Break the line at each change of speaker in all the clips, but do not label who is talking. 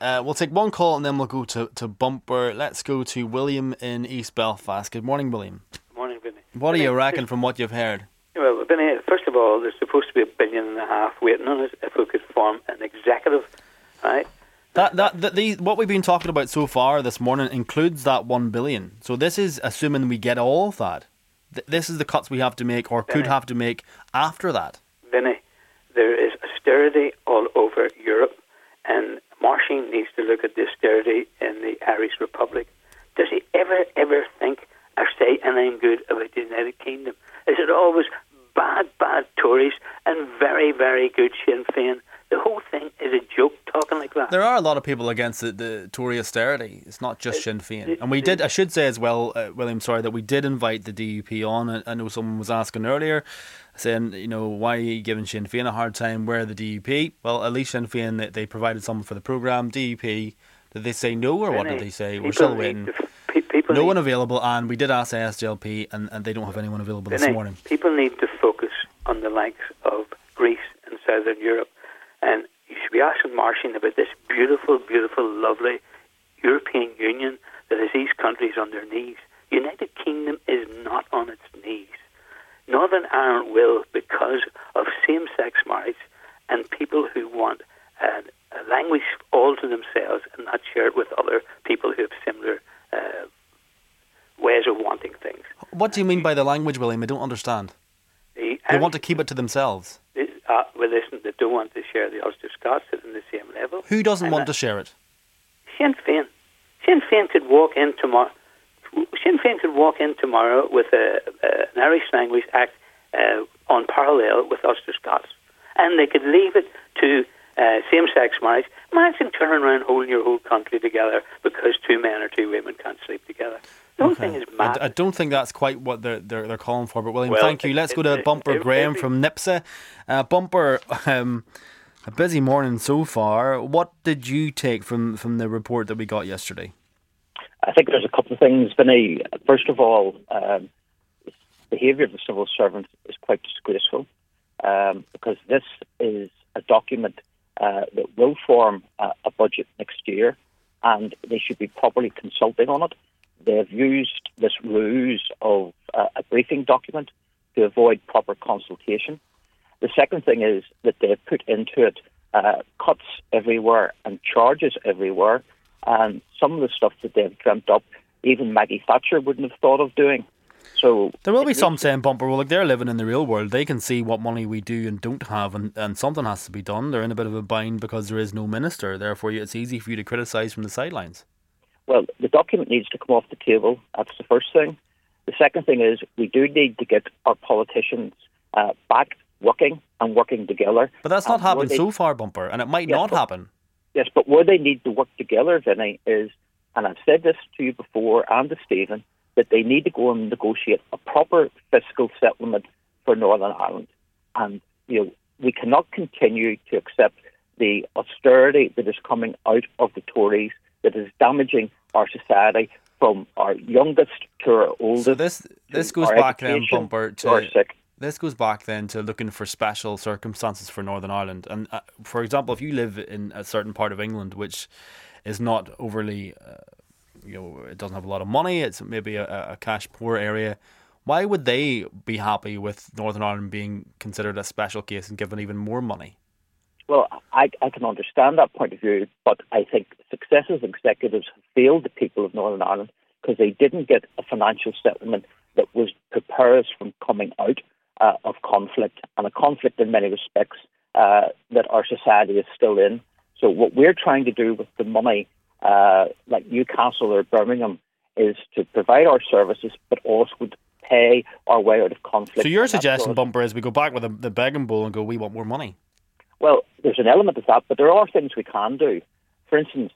We'll take one call and then we'll go to Bumper. Let's go to William in East Belfast. Good morning, William.
Good morning, Vinny.
What are you reckon from what you've heard?
Well, Vinny, first of all, there's supposed to be $1.5 billion waiting on us if we could form an executive, right?
What we've been talking about so far this morning includes that $1 billion. So this is assuming we get all of that. This is the cuts we have to make or could have to make after that.
Vinny, there is austerity all over Europe, and Marshing needs to look at the austerity in the Irish Republic. Does he ever think or say anything good about the United Kingdom? Is it always bad Tories and very, very good Sinn Féin? The whole thing is a joke talking like that.
There are a lot of people against the Tory austerity. It's not just Sinn Féin. And we did, I should say as well, William, that we did invite the DUP on. I know someone was asking earlier, saying, why are you giving Sinn Féin a hard time? Where are the DUP? Well, at least Sinn Féin, they provided someone for the programme. DUP, did they say no or what did they say? We're still waiting. No one available, and we did ask SDLP and they don't have anyone available this morning.
People need to focus on the likes of Greece and Southern Europe. And you should be asking Marshing about this beautiful, beautiful, lovely European Union that has these countries on their knees. United Kingdom is not on its knees. Northern Ireland will because of same-sex marriage and people who want a language all to themselves and not share it with other people who have similar ways of wanting things.
What do you mean by the language, William? I don't understand. They want to keep it to themselves.
Well, listen, they don't want to share the Ulster Scots at the same level.
Who doesn't want to share it?
Sinn Féin. Sinn Féin could walk in tomorrow. Sinn Féin could walk in tomorrow with an Irish Language Act on parallel with Ulster Scots, and they could leave it to same-sex marriage. Imagine turning around holding your whole country together because two men or two women can't sleep together. The whole thing is mad.
I don't think that's quite what they're calling for, but William, thank you. Let's go to Bumper Graham from Nipsa. Bumper, a busy morning so far. What did you take from the report that we got yesterday?
I think there's a couple of things, Vinny. First of all, the behaviour of the civil servants is quite disgraceful because this is a document that will form a budget next year, and they should be properly consulting on it. They've used this ruse of a briefing document to avoid proper consultation. The second thing is that they've put into it cuts everywhere and charges everywhere, and some of the stuff that they've dreamt up, even Maggie Thatcher wouldn't have thought of doing. So
there will be some saying, Bumper, well, they're living in the real world. They can see what money we do and don't have, and something has to be done. They're in a bit of a bind because there is no minister. Therefore, it's easy for you to criticise from the sidelines.
Well, the document needs to come off the table. That's the first thing. The second thing is we do need to get our politicians back working and working together.
But that's not happened so far, Bumper, and it might not happen.
Yes, but where they need to work together, Vinny, is, and I've said this to you before and to Stephen, that they need to go and negotiate a proper fiscal settlement for Northern Ireland. And, we cannot continue to accept the austerity that is coming out of the Tories that is damaging our society from our youngest to our oldest.
So this goes back then, Bumper, this goes back then to looking for special circumstances for Northern Ireland. And for example, if you live in a certain part of England which is not overly, it doesn't have a lot of money, it's maybe a cash poor area, why would they be happy with Northern Ireland being considered a special case and given even more money?
Well, I can understand that point of view, but I think successive executives have failed the people of Northern Ireland because they didn't get a financial settlement that was prepare us from coming out of conflict, and a conflict in many respects that our society is still in. So what we're trying to do with the money, like Newcastle or Birmingham, is to provide our services, but also to pay our way out of conflict.
So your suggestion, Bumper, is we go back with the begging bowl and go, we want more money.
Well, there's an element of that, but there are things we can do. For instance,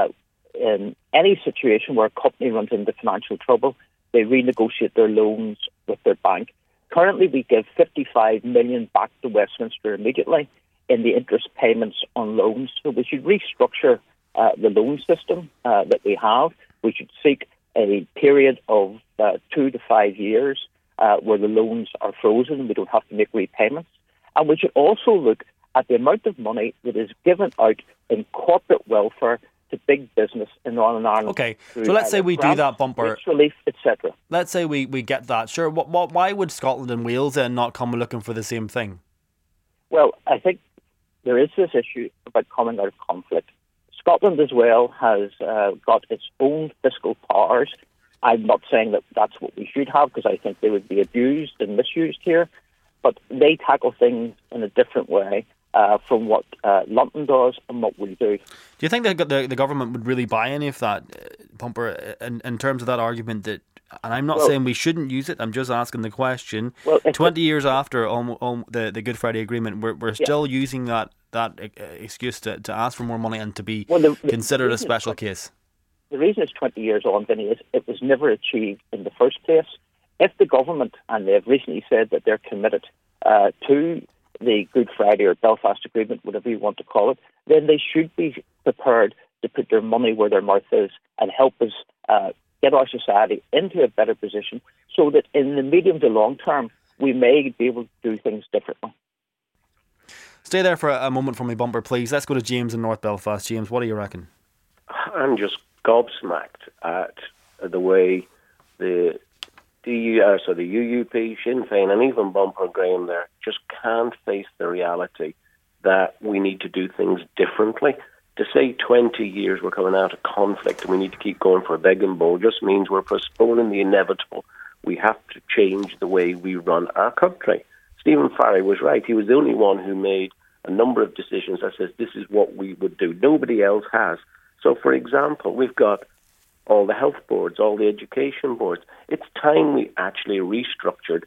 in any situation where a company runs into financial trouble, they renegotiate their loans with their bank. Currently, we give $55 million back to Westminster immediately in the interest payments on loans. So we should restructure the loan system that we have. We should seek a period of 2 to 5 years where the loans are frozen and we don't have to make repayments. And we should also look at the amount of money that is given out in corporate welfare to big business in Northern Ireland.
Okay, so let's say we do that, Bumper.
Wage relief, etc.
Let's say we get that. Sure, why would Scotland and Wales then not come looking for the same thing?
Well, I think there is this issue about coming out of conflict. Scotland as well has got its own fiscal powers. I'm not saying that that's what we should have, because I think they would be abused and misused here, but they tackle things in a different way from what London does and what we do.
Do you think that the government would really buy any of that, Bumper, in terms of that argument that, and I'm not saying we shouldn't use it, I'm just asking the question, 20 years after the Good Friday Agreement, we're still using that excuse to ask for more money and to be considered a special case?
The reason it's 20 years on, Vinny, is it was never achieved in the first place. If the government, and they've recently said that they're committed to the Good Friday or Belfast Agreement, whatever you want to call it, then they should be prepared to put their money where their mouth is and help us get our society into a better position so that in the medium to long term, we may be able to do things differently.
Stay there for a moment for me, Bumper, please. Let's go to James in North Belfast. James, what do you reckon?
I'm just gobsmacked at the way the UUP, Sinn Féin, and even Bumper Graham there just can't face the reality that we need to do things differently. To say 20 years we're coming out of conflict and we need to keep going for a begging bowl just means we're postponing the inevitable. We have to change the way we run our country. Stephen Farry was right. He was the only one who made a number of decisions that says this is what we would do. Nobody else has. So, for example, we've got all the health boards, all the education boards. It's time we actually restructured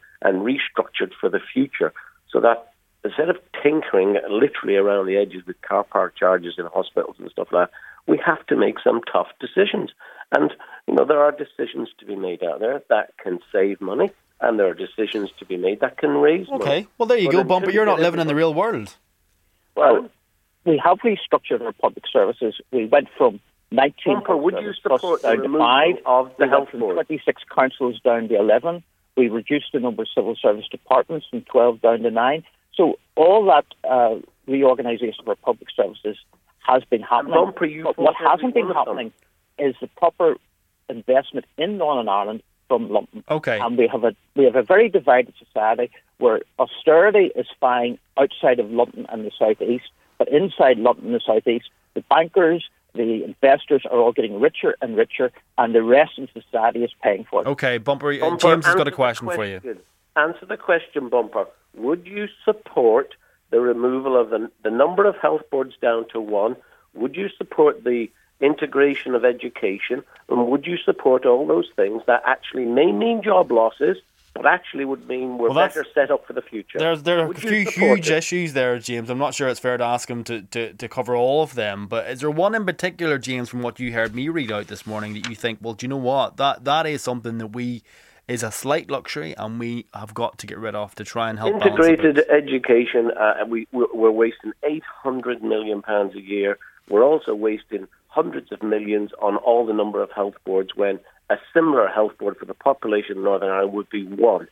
for the future so that instead of tinkering literally around the edges with car park charges in hospitals and stuff like that, we have to make some tough decisions. And, there are decisions to be made out there that can save money, and there are decisions to be made that can raise money.
Okay, well, there you go, Bumper. You're not living in the real world.
Well, we have restructured our public services. We went from 19
Bumper, would you support
down
the
to 5.
of the health
from
board?
26 councils down to 11. We reduced the number of civil service departments from 12 down to 9. So all that reorganisation of our public services has been happening.
Bumper,
but what hasn't been happening is the proper investment in Northern Ireland from London.
Okay.
And we have a very divided society where austerity is fine outside of London and the South East, but inside London and the South East, the bankers, the investors are all getting richer and richer, and the rest of society is paying for it.
Okay, Bumper, James has got a question for you.
Answer the question, Bumper. Would you support the removal of the number of health boards down to 1? Would you support the integration of education? And would you support all those things that actually may mean job losses, but actually would mean we're better set up for the future?
There are a few huge issues there, James. I'm not sure it's fair to ask him to cover all of them, but is there one in particular, James, from what you heard me read out this morning that you think, well, do you know what? That is something that is a slight luxury and we have got to get rid of to try and help
integrated education. We're wasting £800 million a year. We're also wasting hundreds of millions on all the number of health boards when a similar health board for the population of Northern Ireland would be 1.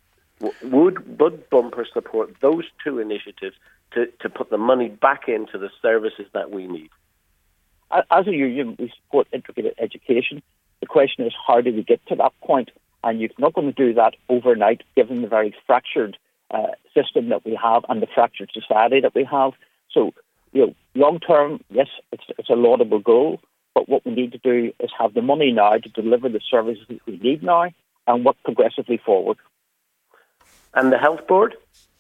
Would Bumper support those 2 initiatives to put the money back into the services that we need?
As a union, we support integrated education. The question is, how do we get to that point? And you're not going to do that overnight, given the very fractured system that we have and the fractured society that we have. So, long term, yes, it's a laudable goal, but what we need to do is have the money now to deliver the services that we need now and work progressively forward.
And the health board?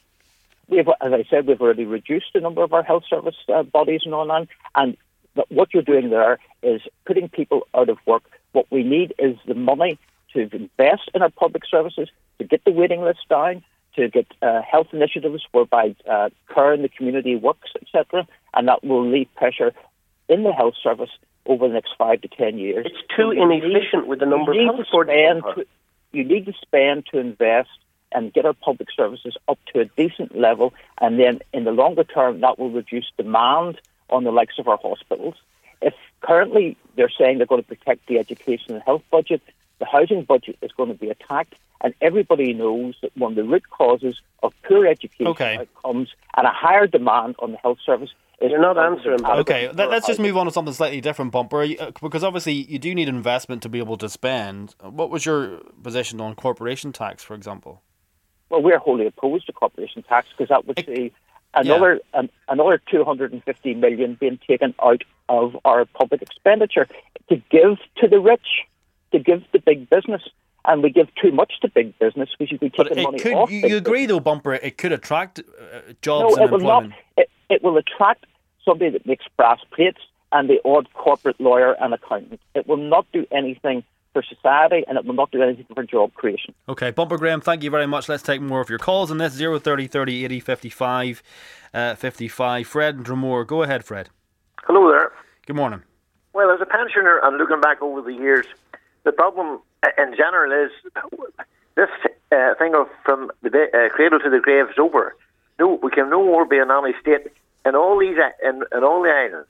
As I said, we've already reduced the number of our health service bodies in Ireland, and what you're doing there is putting people out of work. What we need is the money to invest in our public services, to get the waiting list down, to get health initiatives whereby care in the community works, etc., and that will leave pressure in the health service over the next 5 to 10 years.
It's too inefficient with the number of health boards.
You need to spend to invest and get our public services up to a decent level, and then in the longer term, that will reduce demand on the likes of our hospitals. If currently they're saying they're going to protect the education and health budget, the housing budget is going to be attacked, and everybody knows that one of the root causes of poor education outcomes and a higher demand on the health service
You're not answering.
Okay, let's just move on to something slightly different, Bumper, because obviously you do need investment to be able to spend. What was your position on corporation tax, for example?
Well, we're wholly opposed to corporation tax because that would see another 250 million being taken out of our public expenditure to give to the rich, to give to big business. And we give too much to big business because you could take money off.
You agree, though, Bumper, it could attract jobs and employment?
Not. It will attract somebody that makes brass plates and the odd corporate lawyer and accountant. It will not do anything for society, and it will not do anything for job creation.
Okay, Bumper Graham, thank you very much. Let's take more of your calls on this. 030 30 80 55 55. Fred and Dromore. Go ahead, Fred.
Hello there.
Good morning.
Well, as a pensioner and looking back over the years, the problem in general is this thing of from the cradle to the grave is over. No, we can no more be a nanny state in all these in all the islands,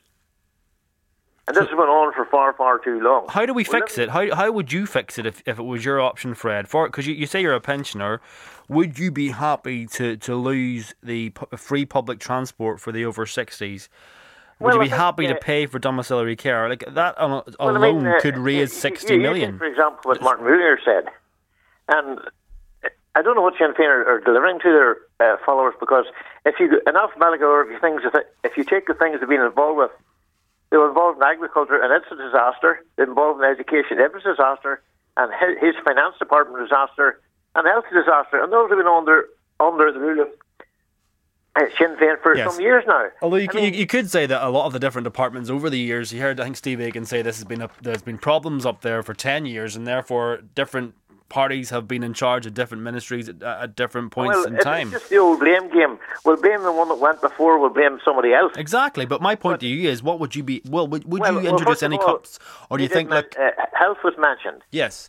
and this has been on for far, far too long.
How do we fix it? How would you fix it if it was your option, Fred? Because you say you're a pensioner, would you be happy to lose the free public transport for the over 60s? Would you be happy to pay for domiciliary care? Like that alone could raise 60 million.
For example, what Martin Muller said, and I don't know what Sinn Féin are delivering to their followers, because if you in alphabetical order, if you take the things they've been involved with, they were involved in agriculture and it's a disaster. They're involved in education, it was a disaster, and his finance department disaster, and health disaster, and those have been under the rule of Sinn Féin for some years now.
Although you could say that a lot of the different departments over the years, you heard I think Steve Aiken say there's been problems up there for 10 years, and therefore different parties have been in charge of different ministries at different points in time.
It's just the old blame game. We'll blame the one that went before, we'll blame somebody else.
Exactly, but my point to you is, what would you be? Well, would you introduce any cuts, or do you think that
health was mentioned?
Yes.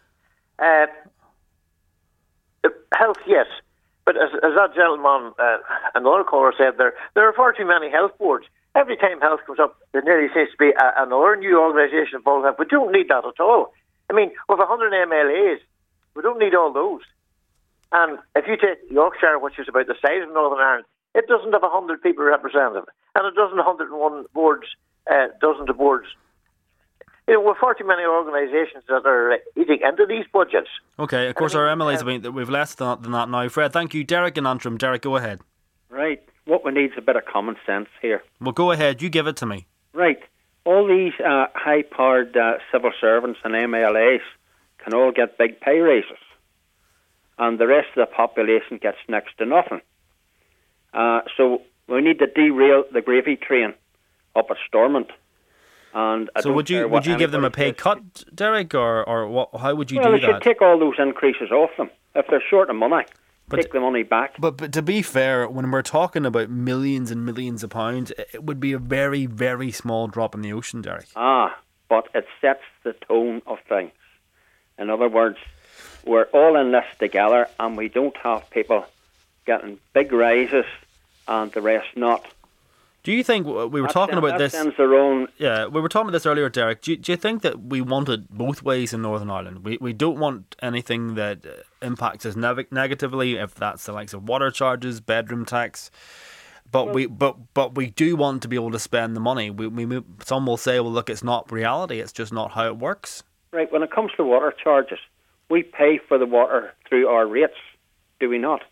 Health, yes. But as that gentleman, another caller said, there are far too many health boards. Every time health comes up, there nearly seems to be another new organisation involved. We don't need that at all. I mean, with 100 MLAs, we don't need all those. And if you take Yorkshire, which is about the size of Northern Ireland, it doesn't have 100 people represented, and it doesn't 101 boards, dozens of boards. You know, we're far too many organisations that are eating into these budgets.
Okay, of course, our MLAs, we've less than that now. Fred, thank you. Derek and Antrim. Derek, go ahead.
Right. What we need is a bit of common sense here.
Well, go ahead. You give it to me.
Right. All these high-powered civil servants and MLAs can all get big pay raises, and the rest of the population gets next to nothing. So we need to derail the gravy train up at Stormont. And
so would you give them a pay cut, Derek, or what? How would you do that?
Well, we should take all those increases off them. If they're short of money, take the money back.
But to be fair, when we're talking about millions and millions of pounds, it would be a very, very small drop in the ocean, Derek.
But it sets the tone of things. In other words, we're all in this together, and we don't have people getting big rises and the rest not.
Do you think we were talking about this? Yeah, we were talking about this earlier, Derek. Do you think that we want it both ways in Northern Ireland? We don't want anything that impacts us negatively, if that's the likes of water charges, bedroom tax. But we do want to be able to spend the money. Some will say, well, look, it's not reality. It's just not how it works.
Right. When it comes to water charges, we pay for the water through our rates, do we not?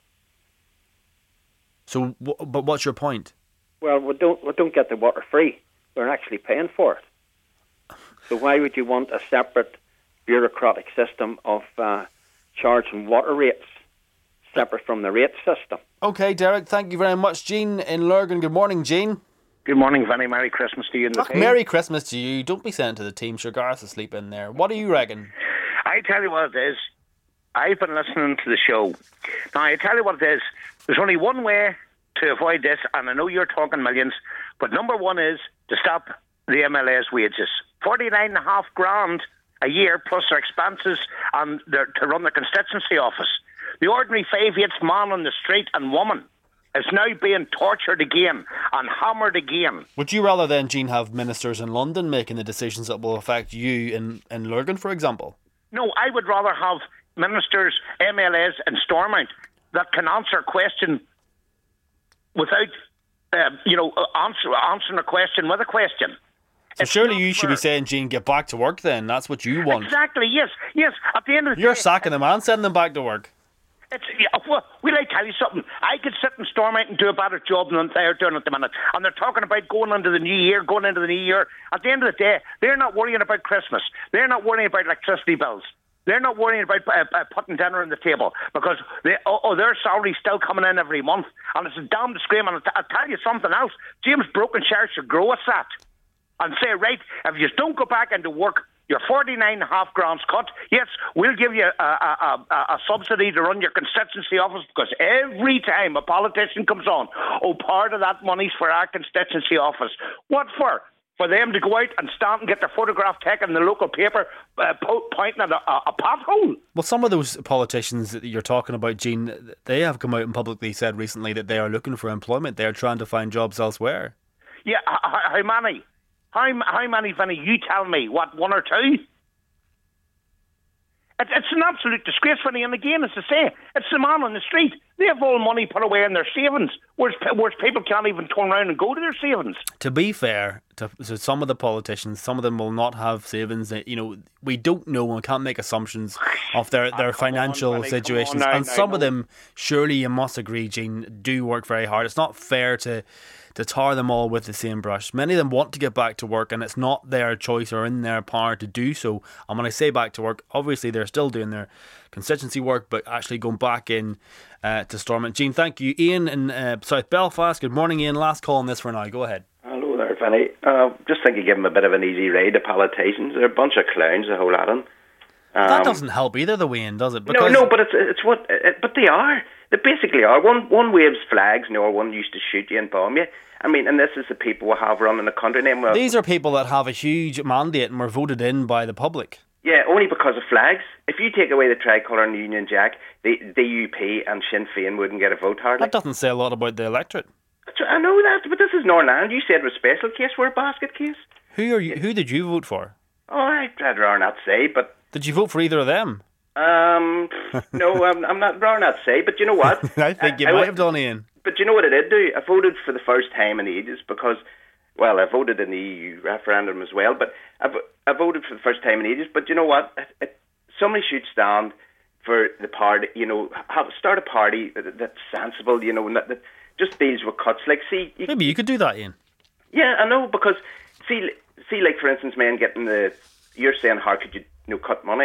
So, but what's your point?
Well, we don't get the water free. We're actually paying for it. So why would you want a separate bureaucratic system of charging water rates separate from the rate system?
Okay, Derek, thank you very much. Jean in Lurgan. Good morning, Jean.
Good morning, Vanny. Merry Christmas to you and the team.
Merry Christmas to you. Don't be sent to the team. Sure, Gareth's asleep in there. What do you reckon?
I tell you what it is. I've been listening to the show. Now, I tell you what it is. There's only one way to avoid this, and I know you're talking millions, but number one is to stop the MLA's wages. 49.5 grand a year plus their expenses and to run the constituency office. The ordinary 5/8 man on the street and woman is now being tortured again and hammered again.
Would you rather then, Jean, have ministers in London making the decisions that will affect you in Lurgan, for example?
No, I would rather have ministers, MLAs in Stormont that can answer questions without answering a question with a question.
So surely you should be saying, Gene, get back to work then. That's what you want.
Exactly, yes. At the end of the
You're
day,
sacking them and sending them back to work.
Will I tell you something? I could sit in Stormont and do a better job than they're doing at the minute. And they're talking about going into the new year. At the end of the day, they're not worrying about Christmas. They're not worrying about electricity bills. They're not worrying about putting dinner on the table because their salary's still coming in every month. And it's a damn disgrace. And I'll tell you something else. James Brokenshire should grow a set and say, right, if you don't go back into work, your 49.5 grand's cut. Yes, we'll give you a subsidy to run your constituency office because every time a politician comes on, part of that money's for our constituency office. What for? For them to go out and stand and get their photograph taken in the local paper pointing at a pothole.
Well, some of those politicians that you're talking about, Gene, they have come out and publicly said recently that they are looking for employment. They're trying to find jobs elsewhere.
Yeah, how many? How many, Vinny? You tell me. What, one or two? It's an absolute disgrace, Vinny. And again, as I say, it's the man on the street. They have all money put away in their savings, whereas people can't even turn around and go to their savings.
To be fair to some of the politicians, some of them will not have savings. We don't know and can't make assumptions of their financial situations. And some of them, surely you must agree, Gene, do work very hard. It's not fair to tar them all with the same brush. Many of them want to get back to work and it's not their choice or in their power to do so. And when I say back to work, obviously they're still doing their constituency work, but actually going back in to Stormont. Gene, thank you. Ian in South Belfast. Good morning, Ian. Last call on this for now. Go ahead.
Hello there, Vinny. Just think you give them a bit of an easy ride, the politicians. They're a bunch of clowns, the whole lot of them.
That doesn't help either the way in, does it?
Because no, but it's what. But they are. They basically are. One waves flags, or one used to shoot you and bomb you. I mean, and this is the people we have running the country now.
These are people that have a huge mandate and were voted in by the public.
Yeah, only because of flags. If you take away the tricolour and the Union Jack, the DUP and Sinn Féin wouldn't get a vote hardly.
That doesn't say a lot about the electorate.
I know that, but this is Northern Ireland. You said it was a special case, we're a basket case.
Who did you vote for?
Oh, I'd rather not say, but...
Did you vote for either of them?
No, I'm not rather not say, but you know what?
I think you might have done, Ian.
But you know what I did do? I voted for the first time in ages because, well, I voted in the EU referendum as well, but I voted for the first time in ages. But you know what? Somebody should stand for the party, start a party that's sensible, that just deals with cuts. Like, see...
Maybe you could do that, Ian.
Yeah, I know, because, see, like, for instance, men getting you're saying, how could you cut money?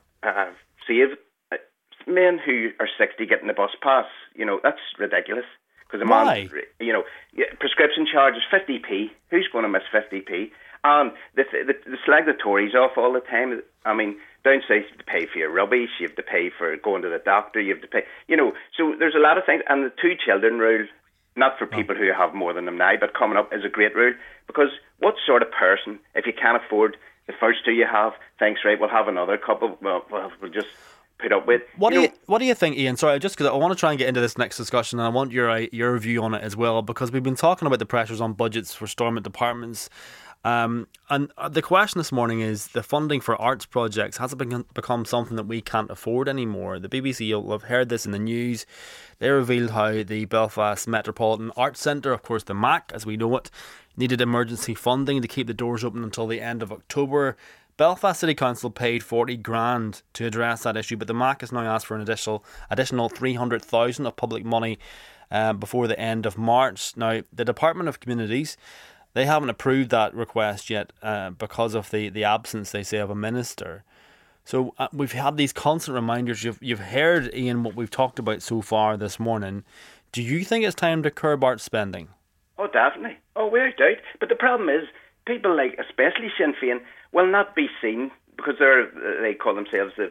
Save men who are 60 getting the bus pass, that's ridiculous. Because a man, prescription charge is 50p. Who's going to miss 50p? And they slag the Tories off all the time. I mean, down south you have to pay for your rubbish, you have to pay for going to the doctor, you have to pay, so there's a lot of things. And the 2 children rule, not for people who have more than them now, but coming up is a great rule. Because what sort of person, if you can't afford the first 2 you have, thanks, right, we'll have another couple, we'll just put up with.
What do you think, Ian? Sorry, just because I want to try and get into this next discussion, and I want your view on it as well, because we've been talking about the pressures on budgets for Stormont departments, and the question this morning is the funding for arts projects. Has it become something that we can't afford anymore? The BBC, you'll have heard this in the news. They revealed how the Belfast Metropolitan Arts Centre, of course the MAC as we know it, needed emergency funding to keep the doors open until the end of October. Belfast City Council paid 40 grand to address that issue, but the MAC has now asked for an additional 300,000 of public money before the end of March. Now, the Department of Communities, they haven't approved that request yet because of the absence, they say, of a minister. So we've had these constant reminders. You've heard, Ian, what we've talked about so far this morning. Do you think it's time to curb arts spending?
Oh, definitely. Oh, without doubt. But the problem is, people like, especially Sinn Féin, will not be seen because they call themselves the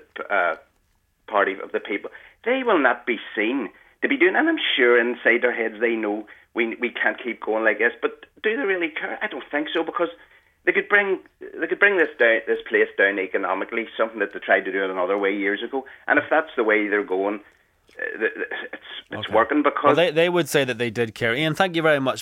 party of the people. They will not be seen to be doing, and I'm sure inside their heads they know we can't keep going like this. But do they really care? I don't think so, because they could bring this place down economically, something that they tried to do another way years ago. And if that's the way they're going, it's working. Because
they would say that they did care. Ian, thank you very much.